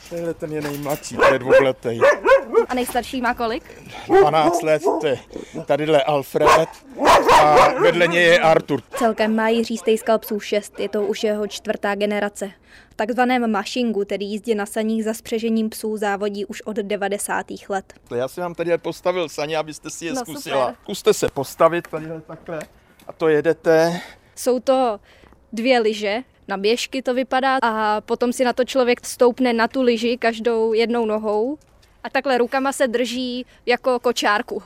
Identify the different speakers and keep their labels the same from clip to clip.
Speaker 1: Tenhle ten je nejmladší, to je 2letý.
Speaker 2: A nejstarší má kolik?
Speaker 1: 12 let, to je tadyhle Alfred a vedle něj je Artur.
Speaker 2: Celkem má Jiří Stejskal psů 6, je to už jeho 4. generace. V takzvaném mašingu, tedy jízdě na saních za spřežením psů, závodí už od 90. let.
Speaker 1: Já si vám tady postavil saně, abyste si je zkusila.
Speaker 2: Super.
Speaker 1: Zkuste se postavit tadyhle takhle a to jedete.
Speaker 2: Jsou to 2 lyže, na běžky to vypadá a potom si na to člověk stoupne na tu lyži každou jednou nohou a takhle rukama se drží jako kočárku.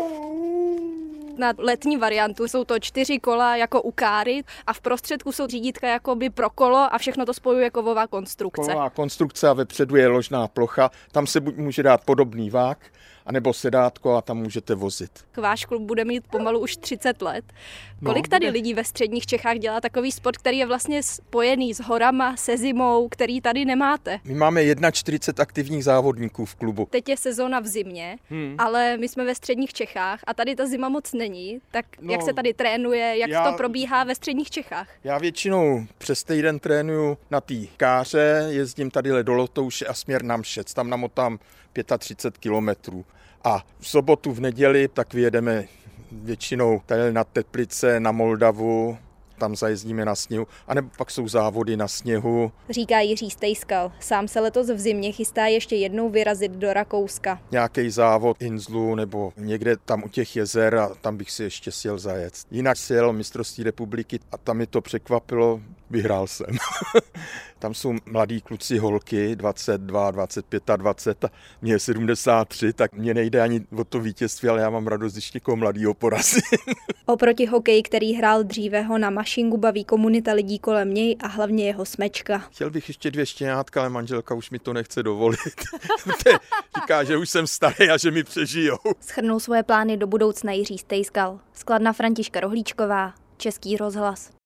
Speaker 2: Na letní variantu jsou to 4 kola jako u káry a v prostředku jsou řídítka jakoby pro kolo a všechno to spojuje kovová konstrukce.
Speaker 1: Kovová konstrukce a vepředu je ložná plocha, tam se buď může dát podobný vák, anebo sedátko a tam můžete vozit.
Speaker 2: Váš klub bude mít pomalu už 30 let. Kolik tady lidí ve středních Čechách dělá takový sport, který je vlastně spojený s horama, se zimou, který tady nemáte?
Speaker 1: My máme 41 aktivních závodníků v klubu.
Speaker 2: Teď je sezóna v zimě, ale my jsme ve středních Čechách a tady ta zima moc není. Tak jak se tady trénuje, jak to probíhá ve středních Čechách?
Speaker 1: Já většinou přes týden trénuju na té káře, jezdím tadyhle do Lotouše a směr na Mšec, tam namotám 35 kilometrů. A v sobotu, v neděli, tak vyjedeme většinou tady na Teplice, na Moldavu, tam zajezdíme na sněhu, anebo pak jsou závody na sněhu.
Speaker 2: Říká Jiří Stejskal. Sám se letos v zimě chystá ještě jednou vyrazit do Rakouska.
Speaker 1: Nějaký závod Inzlu nebo někde tam u těch jezer a tam bych si ještě sjel zajet. Jinak sjel mistrovství republiky a tam mi to překvapilo, vyhrál jsem. Tam jsou mladí kluci, holky, 22, 25 a 20 a mě je 73, tak mě nejde ani o to vítězství, ale já mám radost, když někoho mladýho porazím.
Speaker 2: Oproti hokeji, který hrál dříve, ho na mašinku baví komunita lidí kolem něj a hlavně jeho smečka.
Speaker 1: Chtěl bych ještě 2 štěňátka, ale manželka už mi to nechce dovolit. Říká, že už jsem starý a že mi přežijou.
Speaker 2: Shrnul svoje plány do budoucna Jiří Stejskal. Z Kladna Františka Rohlíčková, Český rozhlas.